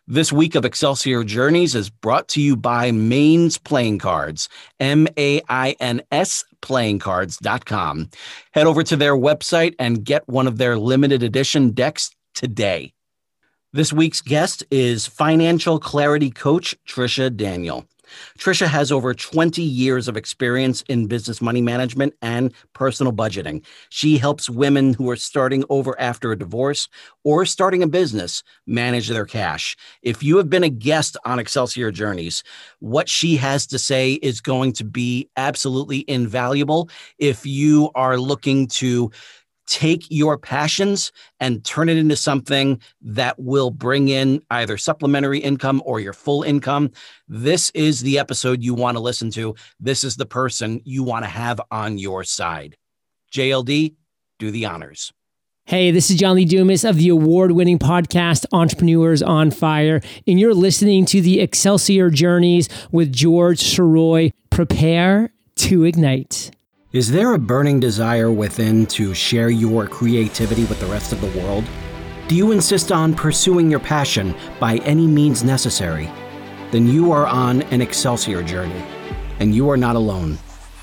This week of Excelsior Journeys is brought to you by Mains Playing Cards, MAINS playingcards.com. Head over to their website and get one of their limited edition decks today. This week's guest is financial clarity coach Tricia Daniel. Tricia has over 20 years of experience in business money management and personal budgeting. She helps women who are starting over after a divorce or starting a business manage their cash. If you have been a guest on Excelsior Journeys, what she has to say is going to be absolutely invaluable if you are looking to take your passions and turn it into something that will bring in either supplementary income or your full income. This is the episode you want to listen to. This is the person you want to have on your side. JLD, do the honors. Hey, this is John Lee Dumas of the award-winning podcast Entrepreneurs on Fire, and you're listening to the Excelsior Journeys with George Sirois. Prepare to ignite. Is there a burning desire within to share your creativity with the rest of the world? Do you insist on pursuing your passion by any means necessary? Then you are on an Excelsior journey, and you are not alone.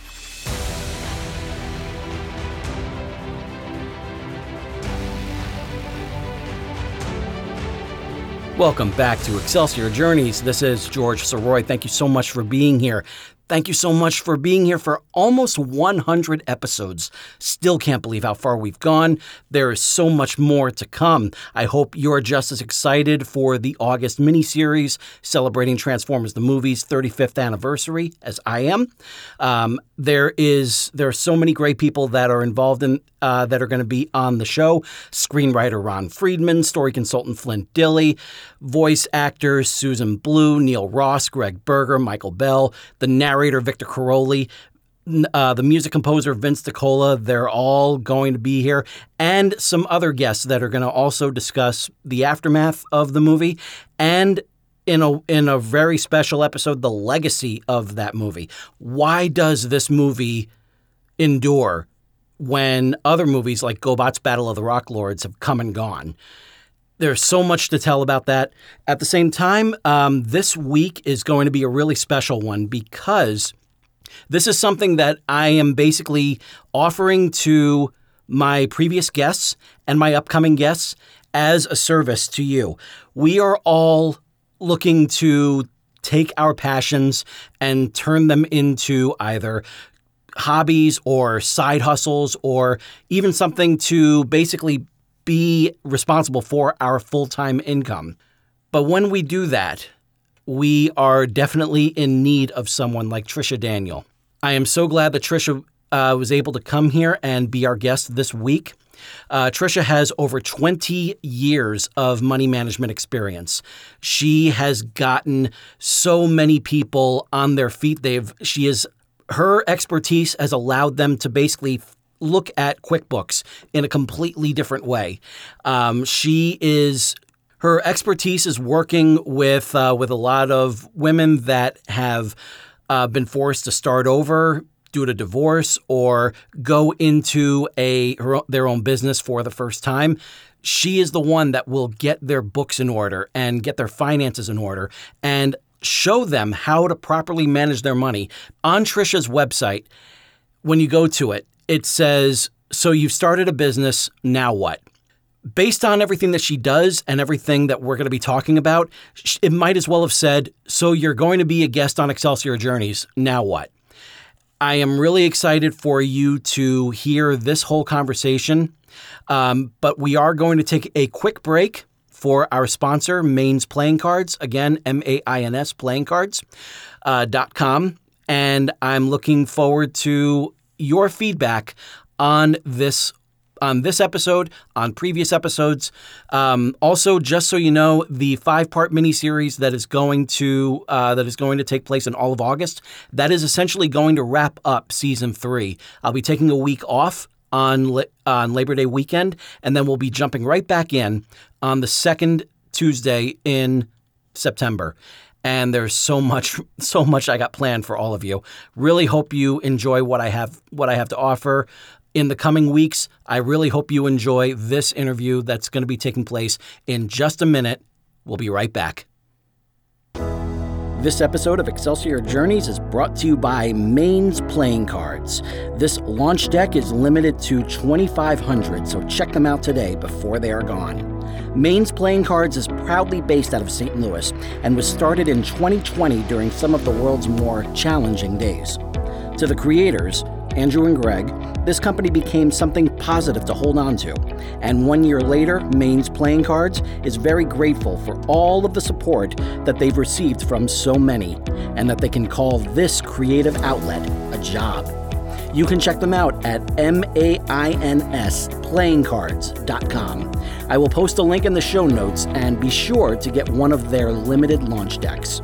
Welcome back to Excelsior Journeys. This is George Sirois. Thank you so much for being here. Thank you so much for being here for almost 100 episodes. Still can't believe how far we've gone. There is so much more to come. I hope you're just as excited for the August miniseries celebrating Transformers the Movie's 35th anniversary as I am. There are so many great people that are involved in that are going to be on the show. Screenwriter Ron Friedman, story consultant Flint Dilley, voice actors Susan Blue, Neil Ross, Greg Berger, Michael Bell, the narrator Victor Caroli, the music composer Vince DiCola. They're all going to be here, and some other guests that are going to also discuss the aftermath of the movie, and in a very special episode, the legacy of that movie. Why does this movie endure when other movies like GoBots Battle of the Rock Lords have come and gone? There's so much to tell about that. At the same time, this week is going to be a really special one because this is something that I am basically offering to my previous guests and my upcoming guests as a service to you. We are all looking to take our passions and turn them into either hobbies or side hustles or even something to basically be responsible for our full-time income. But when we do that, we are definitely in need of someone like Tricia Daniel. I am so glad that Tricia was able to come here and be our guest this week. Tricia has over 20 years of money management experience. She has gotten so many people on their feet. Her expertise has allowed them to basically look at QuickBooks in a completely different way. Her expertise is working with a lot of women that have been forced to start over due to divorce or go into their own business for the first time. She is the one that will get their books in order and get their finances in order and show them how to properly manage their money. On Tricia's website, when you go to it, it says, so you've started a business, now what? Based on everything that she does and everything that we're going to be talking about, it might as well have said, so you're going to be a guest on Excelsior Journeys, now what? I am really excited for you to hear this whole conversation, but we are going to take a quick break for our sponsor, Mains Playing Cards. Again, MAINS playingcards.com. And I'm looking forward to your feedback on this episode, on previous episodes. Also, just so you know, the 5-part miniseries that is going to take place in all of August, that is essentially going to wrap up season 3. I'll be taking a week off on Labor Day weekend, and then we'll be jumping right back in on the second Tuesday in September. And there's so much I got planned for all of you. Really hope you enjoy what I have to offer in the coming weeks. I really hope you enjoy this interview that's going to be taking place in just a minute. We'll be right back. This episode of Excelsior Journeys is brought to you by Maine's Playing Cards. This launch deck is limited to 2,500, so check them out today before they are gone. Maine's Playing Cards is proudly based out of St. Louis and was started in 2020 during some of the world's more challenging days. To the creators, Andrew and Greg, this company became something positive to hold on to. And 1 year later, Maine's Playing Cards is very grateful for all of the support that they've received from so many, and that they can call this creative outlet a job. You can check them out at mainsplayingcards.com. I will post a link in the show notes, and be sure to get one of their limited launch decks.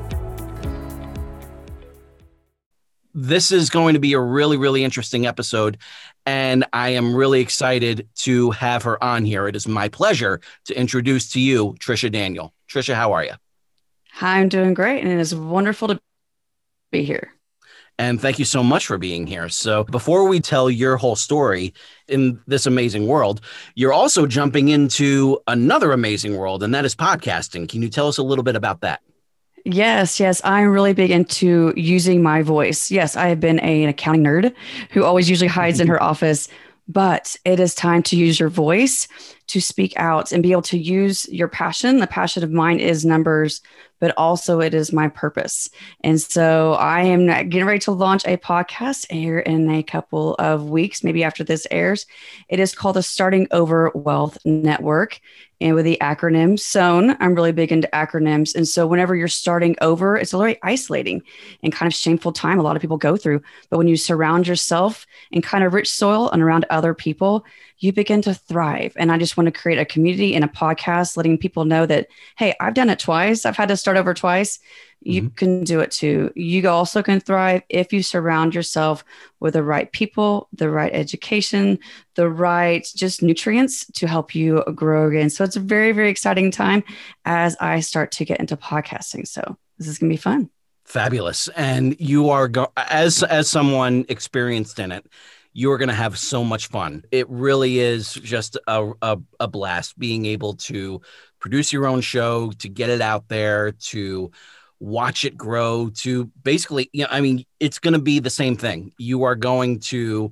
This is going to be a really, really interesting episode, and I am really excited to have her on here. It is my pleasure to introduce to you Trisha Daniel. Trisha, how are you? Hi, I'm doing great, and it is wonderful to be here. And thank you so much for being here. So before we tell your whole story in this amazing world, you're also jumping into another amazing world, and that is podcasting. Can you tell us a little bit about that? Yes. I'm really big into using my voice. Yes, I have been an accounting nerd who always usually hides in her office, but it is time to use your voice to speak out and be able to use your passion. The passion of mine is numbers, but also it is my purpose. And so I am getting ready to launch a podcast here in a couple of weeks, maybe after this airs. It is called the Starting Over Wealth Network. And with the acronym SOWN, I'm really big into acronyms. And so whenever you're starting over, it's a very isolating and kind of shameful time a lot of people go through. But when you surround yourself in kind of rich soil and around other people, you begin to thrive. And I just want to create a community and a podcast letting people know that, hey, I've done it twice. I've had to start over twice. You can do it too. You also can thrive if you surround yourself with the right people, the right education, the right just nutrients to help you grow again. So it's a very, very exciting time as I start to get into podcasting. So this is going to be fun. Fabulous. And you are, as someone experienced in it, you're going to have so much fun. It really is just a blast being able to produce your own show, to get it out there, to watch it grow, to basically, it's going to be the same thing. You're going to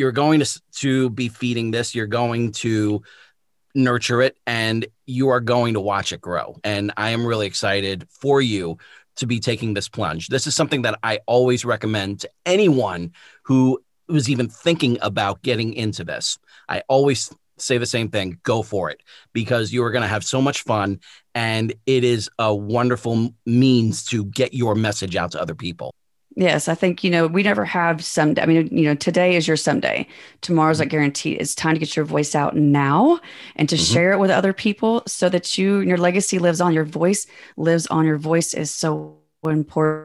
be feeding this, you're going to nurture it, and you are going to watch it grow. And I am really excited for you to be taking this plunge. This is something that I always recommend to anyone who was even thinking about getting into this. I always say the same thing, go for it, because you are going to have so much fun, and it is a wonderful means to get your message out to other people. Yes, I think, we never have someday. Today is your someday. Tomorrow's not guaranteed. It's time to get your voice out now and to share it with other people so that your legacy lives on. Your voice lives on. Your voice is so important.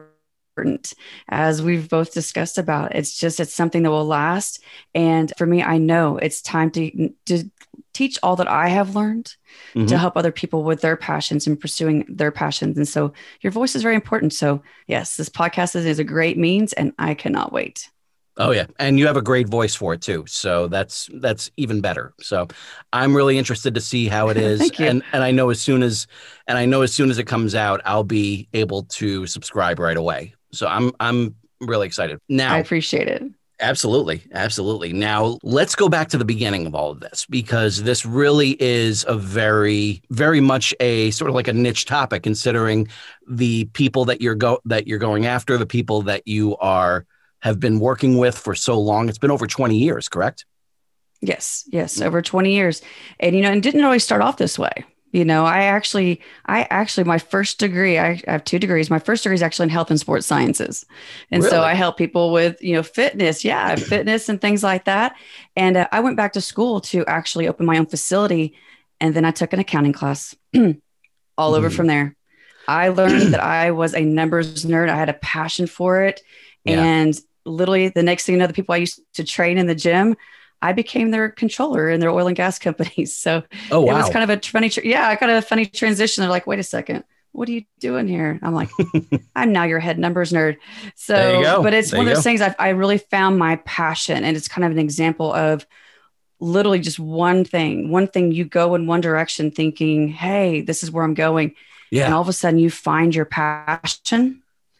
As we've both discussed about, it's something that will last. And for me, I know it's time to teach all that I have learned to help other people with their passions and pursuing their passions. And so your voice is very important. So yes, this podcast is a great means, and I cannot wait. Oh yeah. And you have a great voice for it too. So that's even better. So I'm really interested to see how it is. Thank you. And I know as soon as it comes out, I'll be able to subscribe right away. So I'm really excited. Now, I appreciate it. Absolutely. Absolutely. Now let's go back to the beginning of all of this, because this really is a very, very much a sort of like a niche topic, considering the people that you're going after, the people that you have been working with for so long. It's been over 20 years, correct? Yes, over 20 years. And, it didn't really start off this way. I actually, my first degree, I have 2 degrees. My first degree is actually in health and sports sciences. And Really? So I help people with, fitness, fitness and things like that. And I went back to school to actually open my own facility. And then I took an accounting class all over from there. I learned that I was a numbers nerd. I had a passion for it. Yeah. And literally the next thing you know, the people I used to train in the gym, I became their controller in their oil and gas companies. So Oh, wow. It was kind of a funny, kind of a funny transition. They're like, wait a second, what are you doing here? I'm like, I'm now your head numbers nerd. So, There you go. but it's There one you of those go. things I really found my passion. And it's kind of an example of literally just one thing you go in one direction thinking, hey, this is where I'm going. Yeah. And all of a sudden you find your passion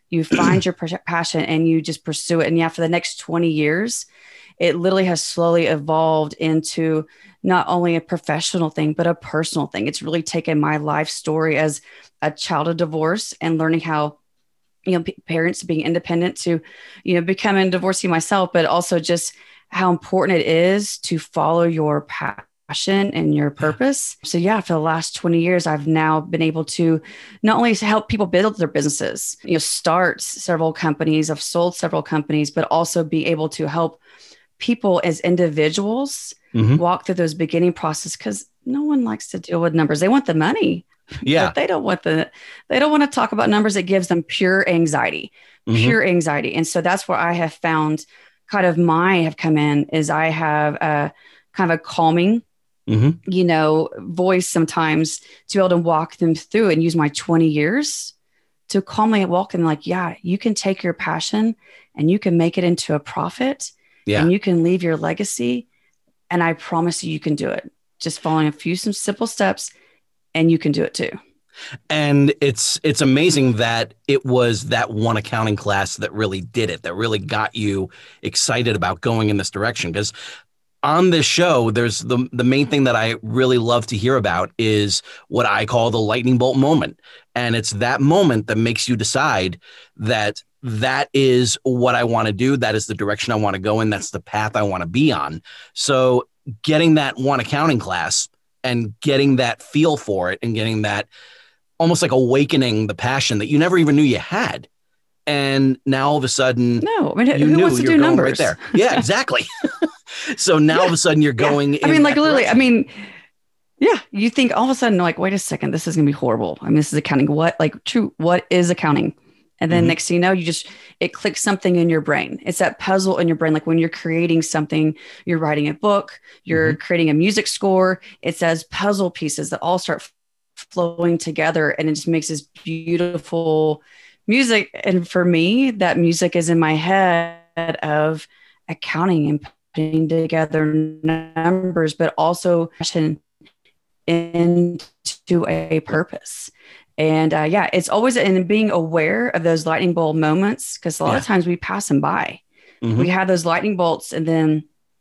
You find your passion and you just pursue it. And yeah, for the next 20 years, it literally has slowly evolved into not only a professional thing, but a personal thing. It's really taken my life story as a child of divorce and learning how, parents being independent to, becoming a divorcee myself, but also just how important it is to follow your passion and your purpose. So yeah, for the last 20 years, I've now been able to not only help people build their businesses, start several companies, I've sold several companies, but also be able to help people as individuals walk through those beginning process, because no one likes to deal with numbers. They want the money. Yeah. But they don't want to talk about numbers. It gives them pure anxiety. And so that's where I have found have come in is I have a kind of a calming, voice sometimes to be able to walk them through and use my 20 years to calmly walk them like, yeah, you can take your passion and you can make it into a profit and you can leave your legacy. And I promise you can do it. Just following some simple steps and you can do it too. And it's amazing that it was that one accounting class that really did it, that really got you excited about going in this direction. Because on this show, there's the main thing that I really love to hear about is what I call the lightning bolt moment. And it's that moment that makes you decide that is what I want to do. That is the direction I want to go in. That's the path I want to be on. So getting that one accounting class and getting that feel for it and getting that almost like awakening the passion that you never even knew you had. And now all of a sudden, who wants to do numbers right there? Yeah, exactly. So now all of a sudden you're going. Yeah. Literally, you think all of a sudden like, wait a second, this is going to be horrible. This is accounting. What is accounting? And then next thing you know, it clicks something in your brain. It's that puzzle in your brain. Like when you're creating something, you're writing a book, you're creating a music score. It's as puzzle pieces that all start flowing together, and it just makes this beautiful music. And for me, that music is in my head of accounting and putting together numbers, but also passion into a purpose. And it's always in being aware of those lightning bolt moments, because a lot of times we pass them by. We have those lightning bolts and then,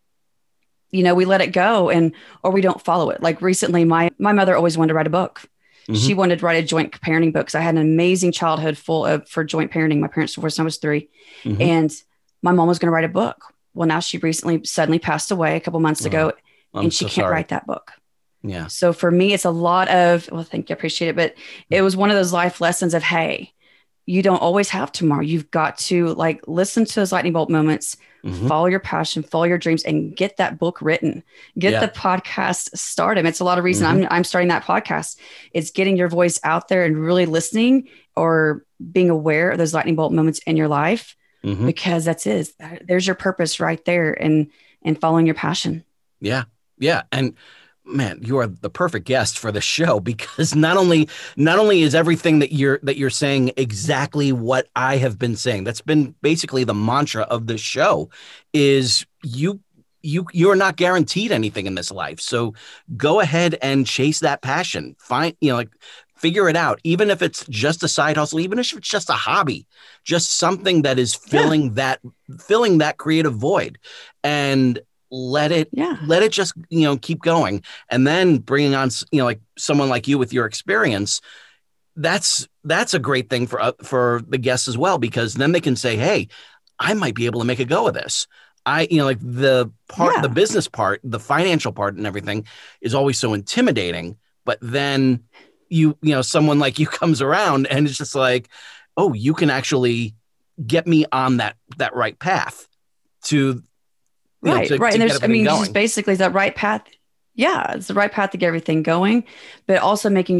we let it go or we don't follow it. Like recently, my mother always wanted to write a book. She wanted to write a joint parenting book. So I had an amazing childhood for joint parenting. My parents divorced when I was 3 and my mom was going to write a book. Well, now she recently suddenly passed away a couple months ago and she can't write that book. Yeah. So for me, it's a lot of, thank you, I appreciate it. But it was one of those life lessons of, hey, you don't always have tomorrow. You've got to listen to those lightning bolt moments, follow your passion, follow your dreams, and get that book written, get the podcast started. It's a lot of reason I'm starting that podcast. It's getting your voice out there and really listening or being aware of those lightning bolt moments in your life, because there's your purpose right there and following your passion. Yeah. Yeah. And man, you are the perfect guest for the show, because not only is everything that you're saying exactly what I have been saying. That's been basically the mantra of the show is you're not guaranteed anything in this life. So go ahead and chase that passion. Figure it out. Even if it's just a side hustle, even if it's just a hobby, just something that is filling that creative void, and let it just, keep going. And then bringing on, someone like you with your experience, that's a great thing for the guests as well, because then they can say, hey, I might be able to make a go of this. The business part, the financial part and everything is always so intimidating, but then someone like you comes around and it's just like, oh, you can actually get me on that right path to right. And there's, just basically that right path. Yeah. It's the right path to get everything going, but also making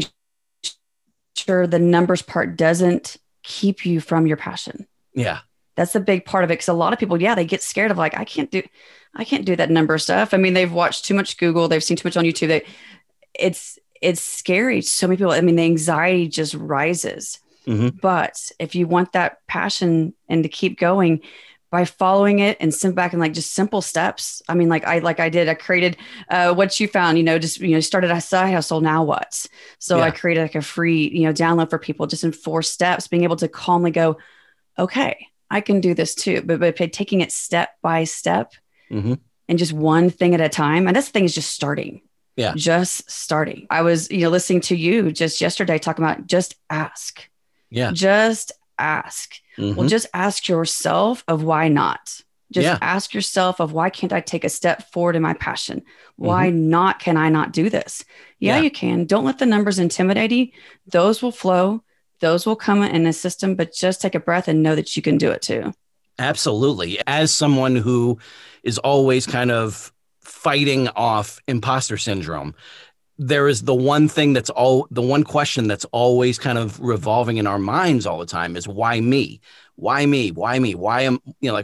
sure the numbers part doesn't keep you from your passion. Yeah. That's the big part of it. Cause a lot of people, they get scared of I can't do that number stuff. They've watched too much Google. They've seen too much on YouTube. It's scary. So many people, the anxiety just rises, but if you want that passion and to keep going, by following it and sit back and just simple steps. I created what you found, started a side hustle. Now what? So I created a free, download for people just in 4 steps, being able to calmly go, okay, I can do this too. But by taking it step by step Mm-hmm. and just one thing at a time, and this thing is just starting. Yeah. Just starting. I was, listening to you just yesterday talking about just ask. Yeah. Just ask. Mm-hmm. Well, just ask yourself of why not. Just Yeah. ask yourself of why can't I take a step forward in my passion? Why not can I not do this? Yeah, you can. Don't let the numbers intimidate you. Those will flow. Those will come in a system, but just take a breath and know that you can do it too. Absolutely. As someone who is always kind of fighting off imposter syndrome, there is the one question that's always kind of revolving in our minds all the time is why me? Why me? Why me? Why am,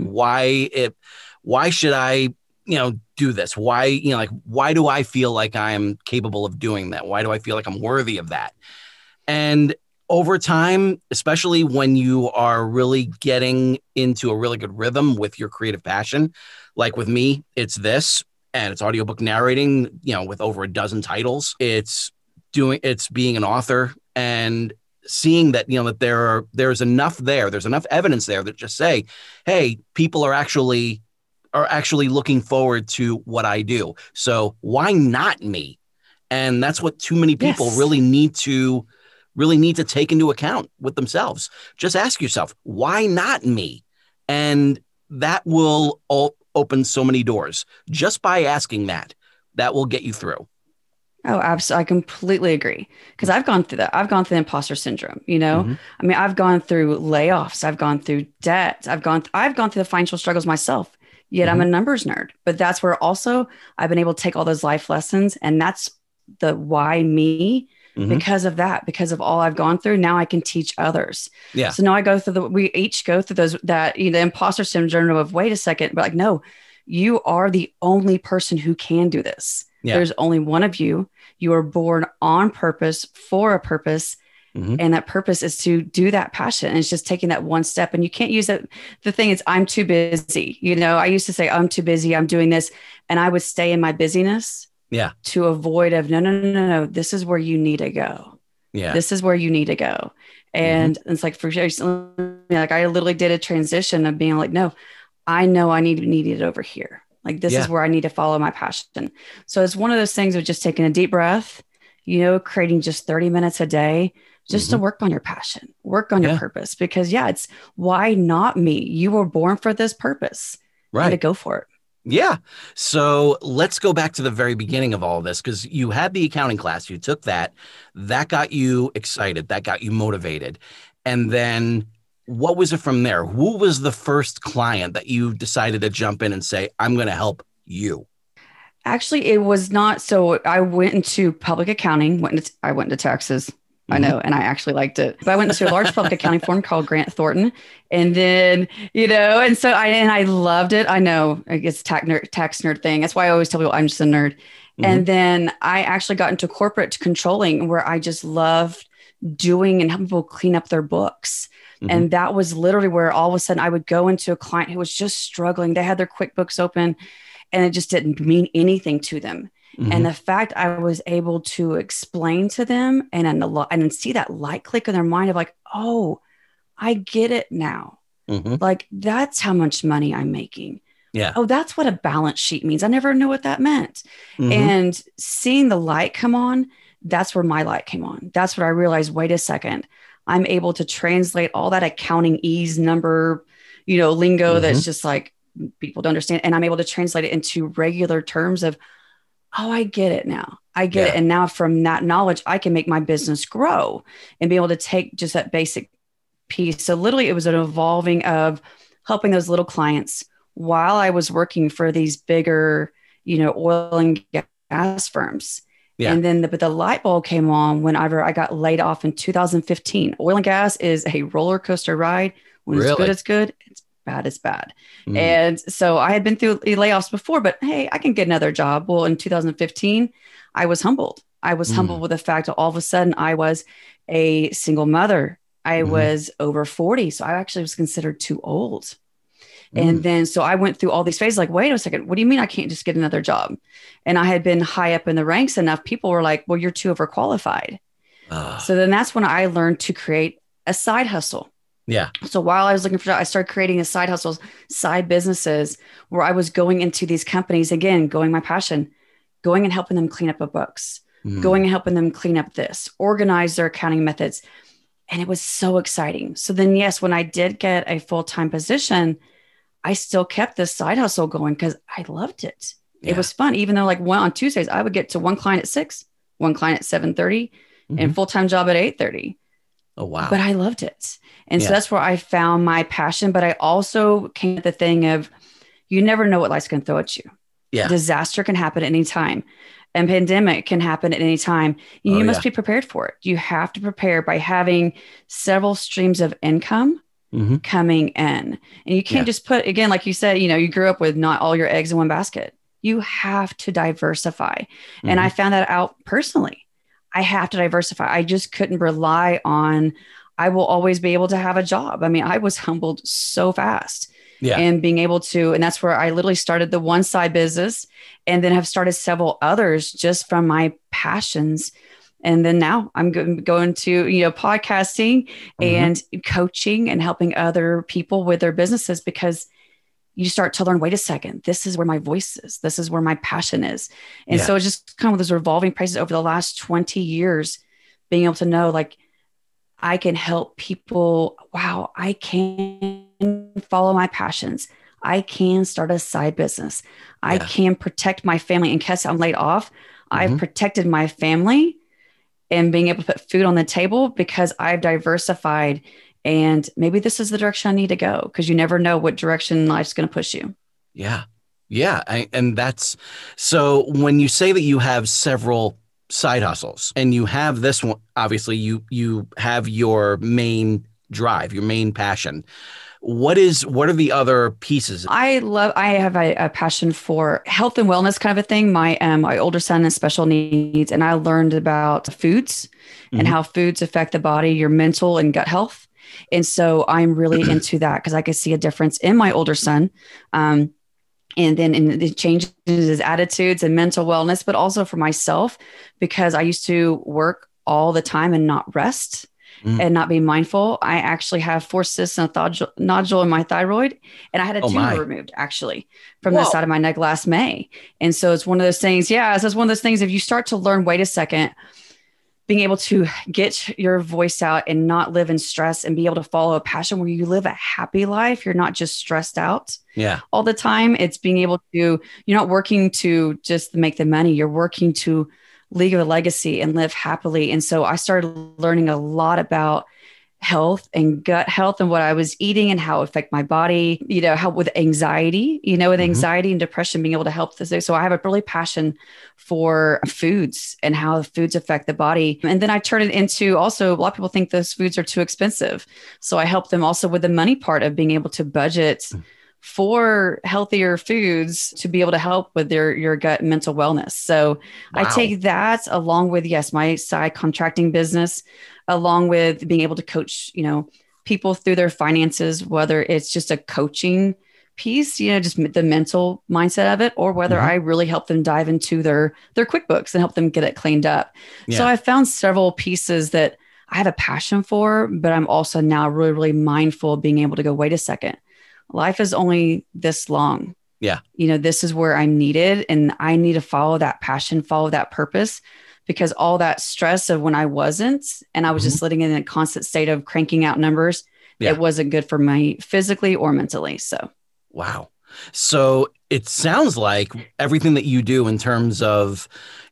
why should I, do this? Why, why do I feel like I'm capable of doing that? Why do I feel like I'm worthy of that? And over time, especially when you are really getting into a really good rhythm with your creative passion, like with me, it's this, and it's audiobook narrating, with over a dozen titles. It's being an author and seeing that, that there's enough there. There's enough evidence there that just say, hey, people are actually looking forward to what I do. So why not me? And that's what too many people really need to take into account with themselves. Just ask yourself, why not me? And that will open so many doors just by asking that will get you through. Oh, absolutely. I completely agree. Because I've gone through that. I've gone through the imposter syndrome, I mean, I've gone through layoffs. I've gone through debt. I've gone through the financial struggles myself, yet I'm a numbers nerd. But that's where also I've been able to take all those life lessons. And that's the why me. Because of that, because of all I've gone through, now I can teach others. Yeah. So now we each go through the imposter syndrome of, wait a second, but like, no, you are the only person who can do this. Yeah. There's only one of you. You are born on purpose for a purpose. And that purpose is to do that passion. And it's just taking that one step. And you can't use it. The thing is, I'm too busy. I used to say, I'm too busy. I'm doing this. And I would stay in my busyness. Yeah. To avoid of no. This is where you need to go. Yeah. This is where you need to go. And it's like, for sure, like I literally did a transition of being like, no, I know I need it over here. Like, this is where I need to follow my passion. So it's one of those things of just taking a deep breath, creating just 30 minutes a day, just to work on your passion, work on your purpose, because it's why not me? You were born for this purpose, right? And to go for it. Yeah. So let's go back to the very beginning of all of this, because you had the accounting class, you took that got you excited, that got you motivated. And then what was it from there? Who was the first client that you decided to jump in and say, I'm going to help you? Actually, it was not. So I went into public accounting, I went into taxes. I know. And I actually liked it. But I went to a large public accounting firm called Grant Thornton. And then, and so I loved it. I know it's tax nerd thing. That's why I always tell people I'm just a nerd. And then I actually got into corporate controlling, where I just loved doing and helping people clean up their books. And that was literally where all of a sudden I would go into a client who was just struggling. They had their QuickBooks open and it just didn't mean anything to them. And the fact I was able to explain to them and see that light click in their mind of like, oh, I get it now. Like, that's how much money I'm making. Yeah. Oh, that's what a balance sheet means. I never knew what that meant. And seeing the light come on, that's where my light came on. That's what I realized. Wait a second. I'm able to translate all that accounting ease number, lingo that's just like people don't understand. And I'm able to translate it into regular terms of, oh, I get it now. I get it. And now from that knowledge, I can make my business grow and be able to take just that basic piece. So literally it was an evolving of helping those little clients while I was working for these bigger, oil and gas firms. Yeah. And then the light bulb came on whenever I got laid off in 2015. Oil and gas is a roller coaster ride. When it's good, it's good. It's bad, it's bad. And so I had been through layoffs before, but hey, I can get another job. Well, in 2015, I was humbled. I was humbled with the fact that all of a sudden I was a single mother. I was over 40. So I actually was considered too old. And then, so I went through all these phases, like, wait a second, what do you mean I can't just get another job? And I had been high up in the ranks enough. People were like, well, you're too overqualified. So then that's when I learned to create a side hustle. Yeah. So while I was looking for that, I started creating a side hustles, side businesses where I was going into these companies, again, going my passion, going and helping them clean up the books, going and helping them clean up this, organize their accounting methods. And it was so exciting. So then, yes, when I did get a full-time position, I still kept this side hustle going because I loved it. It was fun. Even though like on Tuesdays, I would get to one client at 6, one client at 7:30, and full-time job at 8:30. Oh, wow. But I loved it. And so that's where I found my passion. But I also came at the thing of, you never know what life's going to throw at you. Yeah. Disaster can happen at any time. And pandemic can happen at any time. You must be prepared for it. You have to prepare by having several streams of income coming in. And you can't just put, again, like you said, you grew up with not all your eggs in one basket. You have to diversify. And I found that out personally. I have to diversify. I just couldn't rely on, I will always be able to have a job. I mean, I was humbled so fast. Yeah. And being able to, and that's where I literally started the one side business and then have started several others just from my passions. And then now I'm going to, podcasting and coaching and helping other people with their businesses, because you start to learn, wait a second, this is where my voice is. This is where my passion is. And so it's just kind of those revolving prices over the last 20 years, being able to know, like, I can help people. Wow, I can follow my passions. I can start a side business. I can protect my family. In case I'm laid off, I've protected my family and being able to put food on the table because I've diversified. And maybe this is the direction I need to go, because you never know what direction life's going to push you. Yeah. Yeah. And that's, so when you say that you have several side hustles and you have this one, obviously you have your main drive, your main passion. What are the other pieces? I have a passion for health and wellness kind of a thing. My older son has special needs, and I learned about foods and how foods affect the body, your mental and gut health. And so I'm really into that because I could see a difference in my older son. And then in the changes his attitudes and mental wellness, but also for myself, because I used to work all the time and not rest and not be mindful. I actually have 4 cysts and a nodule in my thyroid, and I had a tumor removed actually from the side of my neck last May. And so it's one of those things. Yeah. So it's one of those things. If you start to learn, wait a second, being able to get your voice out and not live in stress and be able to follow a passion where you live a happy life. You're not just stressed out all the time. It's being able to, you're not working to just make the money. You're working to leave a legacy and live happily. And so I started learning a lot about health and gut health and what I was eating and how it affect my body, how with anxiety, with anxiety and depression, being able to help this. So I have a really passion for foods and how the foods affect the body. And then I turn it into, also, a lot of people think those foods are too expensive. So I help them also with the money part of being able to budget for healthier foods to be able to help with your gut and mental wellness. So I take that along with, my side contracting business, along with being able to coach, people through their finances, whether it's just a coaching piece, just the mental mindset of it, or whether I really help them dive into their QuickBooks and help them get it cleaned up. Yeah. So I found several pieces that I have a passion for, but I'm also now really, really mindful of being able to go, wait a second, life is only this long. Yeah. This is where I'm needed, and I need to follow that passion, follow that purpose, because all that stress of when I wasn't, and I was just living in a constant state of cranking out numbers, it wasn't good for me physically or mentally. So. Wow. So it sounds like everything that you do in terms of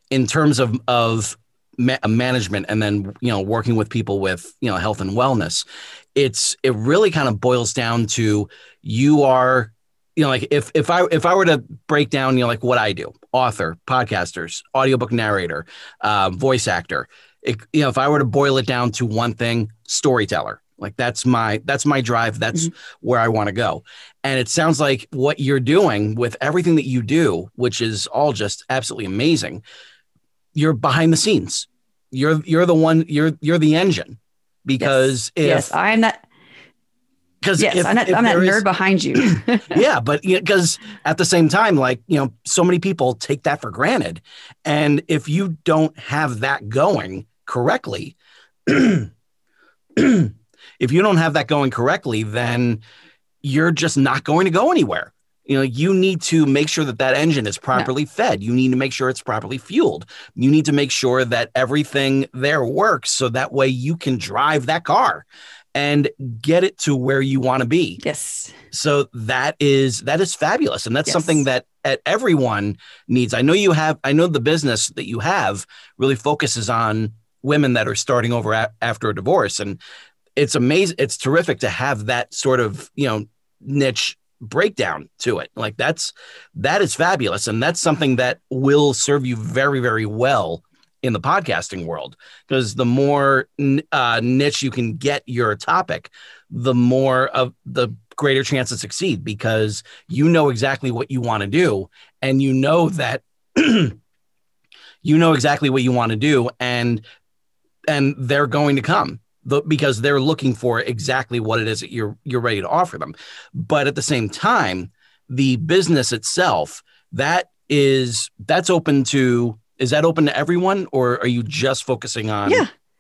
management, and then, working with people with, health and wellness, it really kind of boils down to, you are, like if I were to break down, like what I do: author, podcasters, audiobook narrator, voice actor. If I were to boil it down to one thing, storyteller. Like that's my drive. That's where I want to go. And it sounds like what you're doing with everything that you do, which is all just absolutely amazing. You're behind the scenes. You're the one. You're the engine. Because I am that. Because I'm that nerd behind you. Yeah, but because at the same time, like, so many people take that for granted, and if you don't have that going correctly, if you don't have that going correctly, then you're just not going to go anywhere. You need to make sure that that engine is properly fed. You need to make sure it's properly fueled. You need to make sure that everything there works so that way you can drive that car and get it to where you want to be. Yes. So that is fabulous. And that's something that everyone needs. I know the business that you have really focuses on women that are starting over after a divorce. And it's amazing. It's terrific to have that sort of, niche breakdown to it. Like that is fabulous. And that's something that will serve you very, very well in the podcasting world, because the more niche you can get your topic, the more of the greater chance to succeed, because you know exactly what you want to do. And you know that you know exactly what you want to do, and they're going to come because they're looking for exactly what it is that you're ready to offer them. But at the same time, the business itself, is that open to everyone, or are you just focusing on?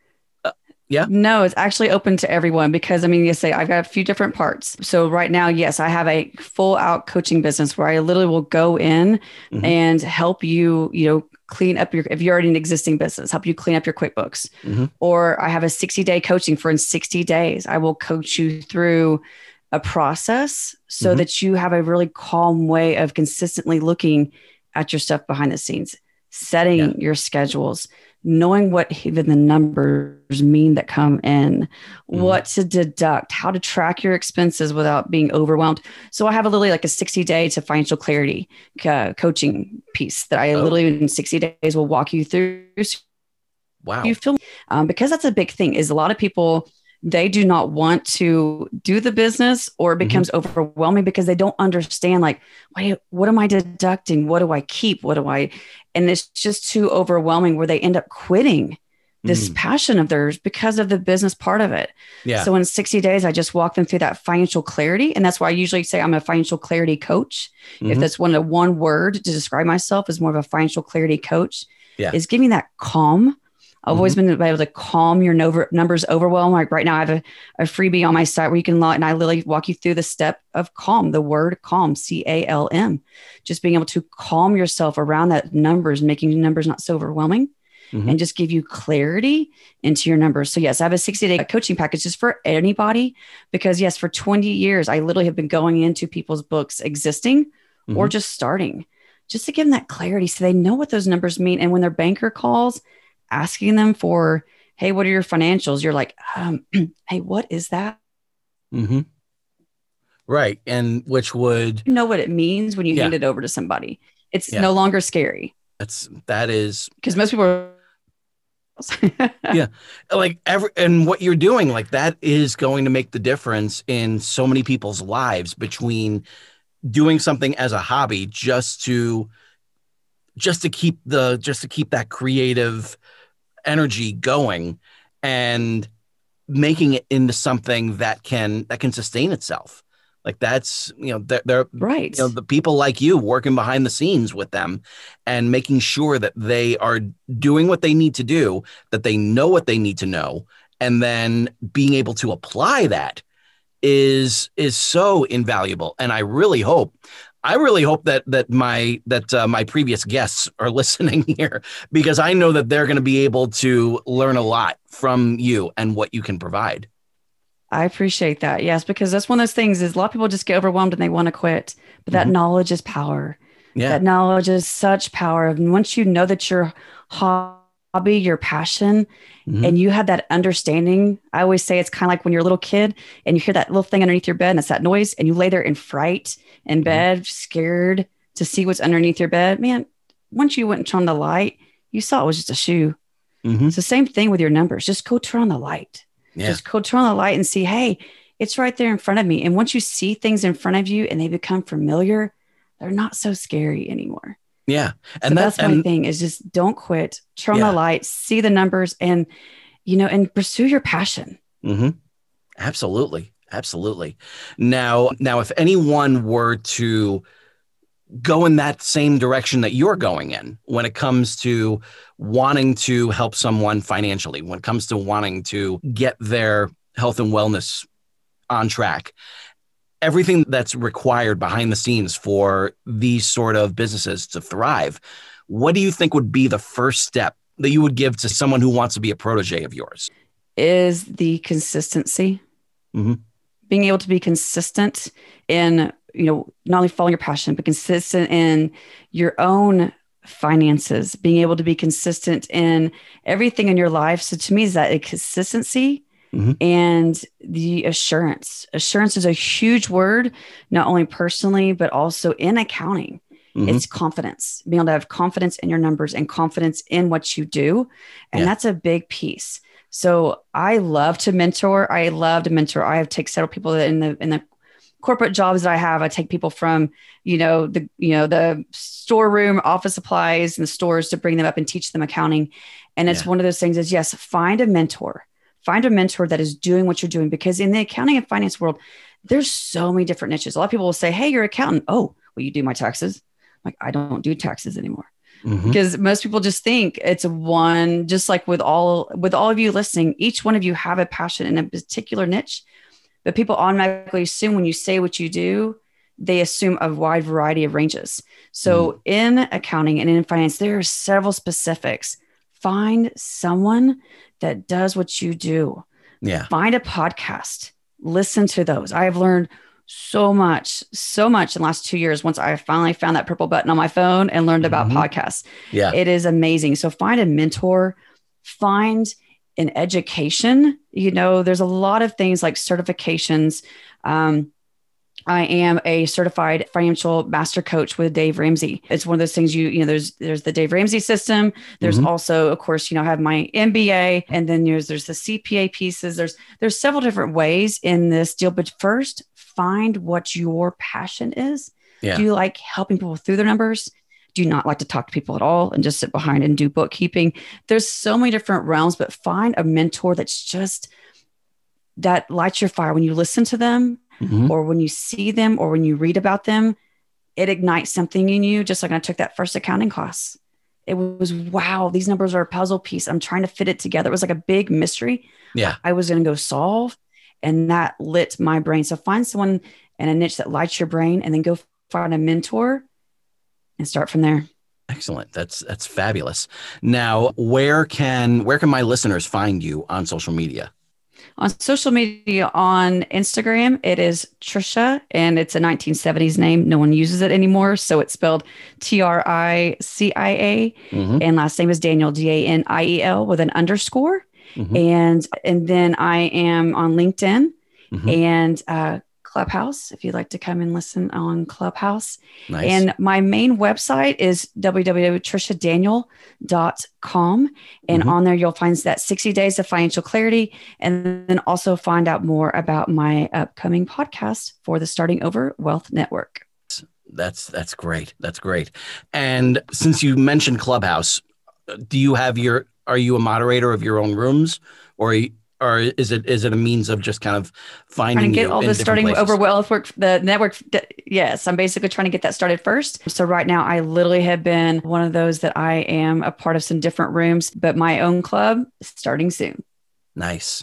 Yeah. No, it's actually open to everyone, because you say I've got a few different parts. So right now, yes, I have a full out coaching business where I literally will go in and help you, clean up if you're already an existing business, help you clean up your QuickBooks. Or I have a 60-day coaching in 60 days. I will coach you through a process so that you have a really calm way of consistently looking at your stuff behind the scenes, setting your schedules, knowing what even the numbers mean that come in, what to deduct, how to track your expenses without being overwhelmed. So I have literally like a 60-day to financial clarity coaching piece that I literally in 60 days will walk you through. Wow. You feel because that's a big thing, is a lot of people, they do not want to do the business, or it becomes overwhelming because they don't understand, like, wait, what am I deducting? What do I keep? And it's just too overwhelming, where they end up quitting this passion of theirs because of the business part of it. Yeah. So in 60 days, I just walk them through that financial clarity. And that's why I usually say I'm a financial clarity coach. If that's one word to describe myself, as more of a financial clarity coach, is giving that calm. I've always been able to calm your numbers overwhelm. Like right now, I have a freebie on my site where you can log, and I literally walk you through the step of calm, the word calm, CALM, just being able to calm yourself around that numbers, making numbers not so overwhelming, and just give you clarity into your numbers. So yes, I have a 60-day coaching package just for anybody, because yes, for 20 years, I literally have been going into people's books existing or just starting, just to give them that clarity so they know what those numbers mean. And when their banker calls, asking them for, hey, what are your financials? You're like, hey, what is that? Right. And which would you know what it means when you hand it over to somebody. It's no longer scary. That is because most people are and what you're doing, like, that is going to make the difference in so many people's lives, between doing something as a hobby just to keep that creative energy going, and making it into something that can sustain itself. Like, that's, they're right. The people like you working behind the scenes with them and making sure that they are doing what they need to do, that they know what they need to know, and then being able to apply that is so invaluable. And I really hope that my previous guests are listening here, because I know that they're going to be able to learn a lot from you and what you can provide. I appreciate that. Yes, because that's one of those things, is a lot of people just get overwhelmed and they want to quit, but that knowledge is power. Yeah. That knowledge is such power. And once you know that your hobby, your passion, and you have that understanding, I always say it's kind of like when you're a little kid and you hear that little thing underneath your bed, and it's that noise, and you lay there in fright in bed, scared to see what's underneath your bed. Man, once you went and turned on the light, you saw it was just a shoe. It's the same thing with your numbers. Just go turn on the light. Just go turn on the light and see, hey, it's right there in front of me. And once you see things in front of you and they become familiar, they're not so scary anymore. Yeah. And so that's my thing, is just don't quit, turn on the light, see the numbers, and, and pursue your passion. Absolutely. Absolutely. Now, if anyone were to go in that same direction that you're going in, when it comes to wanting to help someone financially, when it comes to wanting to get their health and wellness on track, everything that's required behind the scenes for these sort of businesses to thrive, what do you think would be the first step that you would give to someone who wants to be a protege of yours? Is the consistency. Mm-hmm. Being able to be consistent in, not only following your passion, but consistent in your own finances, being able to be consistent in everything in your life. So to me, is that a consistency and the assurance. Assurance is a huge word, not only personally, but also in accounting. It's confidence, being able to have confidence in your numbers and confidence in what you do. And that's a big piece. So I love to mentor. I have taken several people in the corporate jobs that I have. I take people from, the storeroom, office supplies and the stores to bring them up and teach them accounting. And it's one of those things is, yes, find a mentor that is doing what you're doing, because in the accounting and finance world, there's so many different niches. A lot of people will say, hey, you're an accountant. Oh, will you do my taxes? Like, I don't do taxes anymore. Because most people just think it's one, just like with all of you listening, each one of you have a passion in a particular niche, but people automatically assume when you say what you do, they assume a wide variety of ranges. So in accounting and in finance, there are several specifics. Find someone that does what you do. Find a podcast, listen to those. I have learned so much in the last 2 years. Once I finally found that purple button on my phone and learned about podcasts, it is amazing. So find a mentor, find an education. There's a lot of things like certifications. I am a certified financial master coach with Dave Ramsey. It's one of those things there's the Dave Ramsey system. There's also, of course, I have my MBA, and then there's the CPA pieces. There's several different ways in this deal, but first find what your passion is. Do you like helping people through their numbers? Do you not like to talk to people at all and just sit behind and do bookkeeping? There's so many different realms, but find a mentor that lights your fire. When you listen to them or when you see them or when you read about them, it ignites something in you. Just like when I took that first accounting class, it was, wow, these numbers are a puzzle piece. I'm trying to fit it together. It was like a big mystery. I was going to go solve, and that lit my brain. So find someone in a niche that lights your brain, and then go find a mentor and start from there. Excellent. That's fabulous. Now, where can my listeners find you on social media? On social media, on Instagram, it is Tricia, and it's a 1970s name. No one uses it anymore. So it's spelled Tricia, and last name is Daniel, Daniel, with an underscore. And then I am on LinkedIn and Clubhouse, if you'd like to come and listen on Clubhouse. Nice. And my main website is www.triciadaniel.com. And on there, you'll find that 60 Days of Financial Clarity, and then also find out more about my upcoming podcast for the Starting Over Wealth Network. That's great. That's great. And since you mentioned Clubhouse, are you a moderator of your own rooms, or is it a means of just kind of finding get all the Starting Over Wealth work, the network? Yes, I'm basically trying to get that started first. So right now, I literally have been one of those that I am a part of some different rooms, but my own club is starting soon. Nice.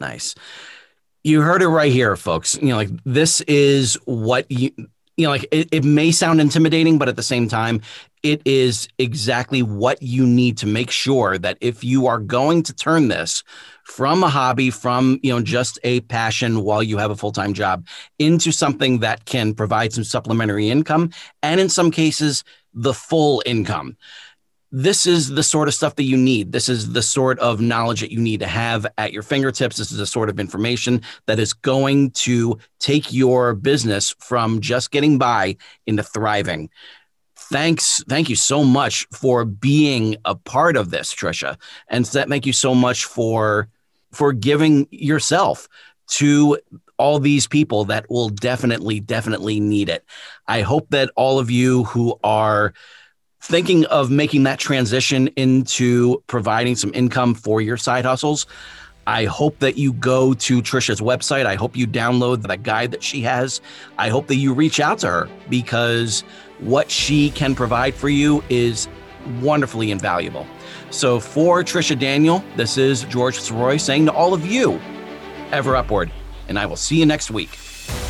You heard it right here, folks. This is what it may sound intimidating, but at the same time, it is exactly what you need to make sure that if you are going to turn this from a hobby, from, just a passion while you have a full-time job, into something that can provide some supplementary income, and in some cases, the full income. This is the sort of stuff that you need. This is the sort of knowledge that you need to have at your fingertips. This is the sort of information that is going to take your business from just getting by into thriving. Thank you so much for being a part of this, Tricia. And thank you so much for giving yourself to all these people that will definitely need it. I hope that all of you who are thinking of making that transition into providing some income for your side hustles, I hope that you go to Tricia's website. I hope you download that guide that she has. I hope that you reach out to her, because what she can provide for you is wonderfully invaluable. So for Tricia Daniel, this is George Sirois saying to all of you, ever upward, and I will see you next week.